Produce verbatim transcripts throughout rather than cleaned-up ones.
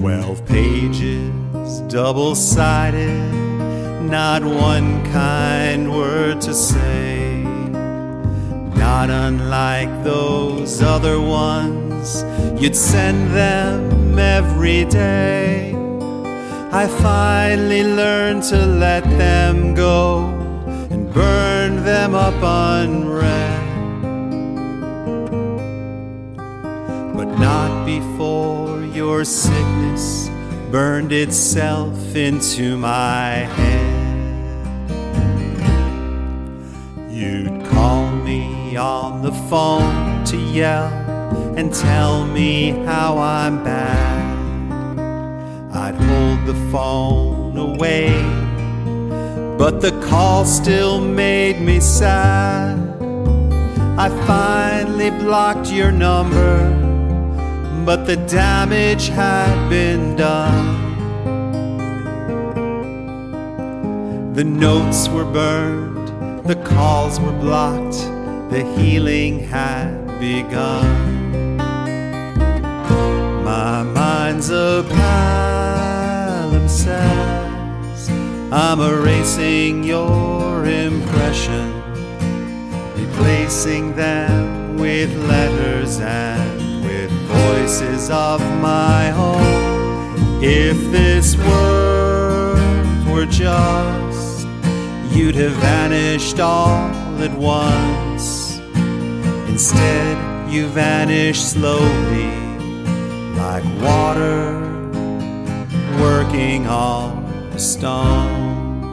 Twelve pages, double-sided, not one kind word to say. Not unlike those other ones, you'd send them every day. I finally learned to let them go and burn them up unread. But not before your sickness burned itself into my head. You'd call me on the phone to yell and tell me how I'm bad. I'd hold the phone away, but the call still made me sad. I finally blocked your number, but the damage had been done. The notes were burned, the calls were blocked, the healing had begun. My mind's a palimpsest, I'm erasing your impression, replacing them with letters and with voices of my own. If this world were just, you'd have vanished all at once. Instead, you vanish slowly, like water working on a stone.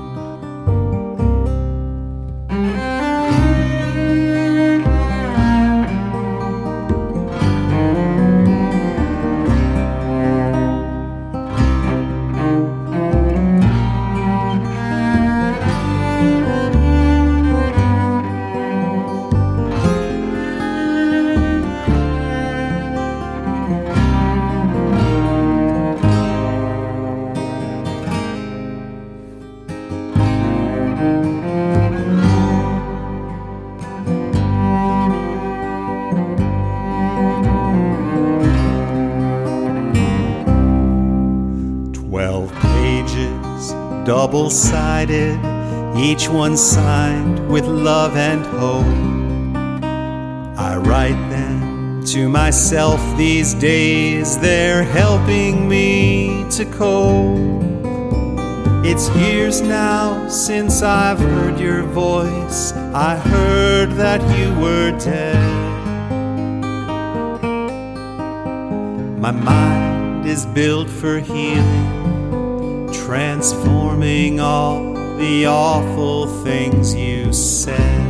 Twelve pages, double-sided, each one signed with love and hope. I write them to myself these days, they're helping me to cope. It's years now since I've heard your voice, I heard that you were dead. My mind is built for healing, transforming all the awful things you said.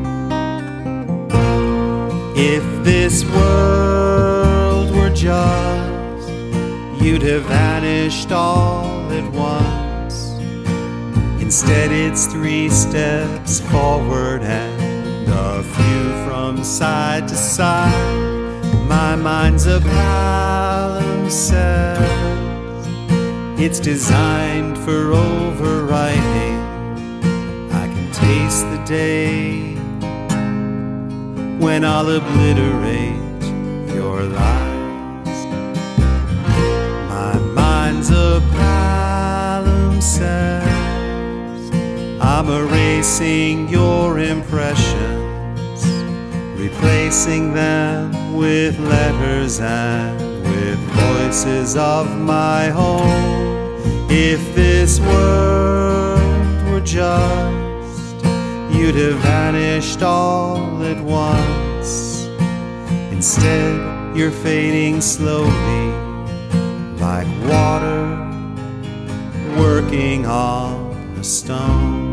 If this world were just, you'd have vanished all at once. Instead, it's three steps forward and a few from side to side. My mind's a palimpsest, it's designed for overwriting. I can taste the day when I'll obliterate your lies. My mind's a palimpsest, I'm erasing your impressions, replacing them with letters and with voices of my own. If this world were just, you'd have vanished all at once. Instead, you're fading slowly, like water working on a stone.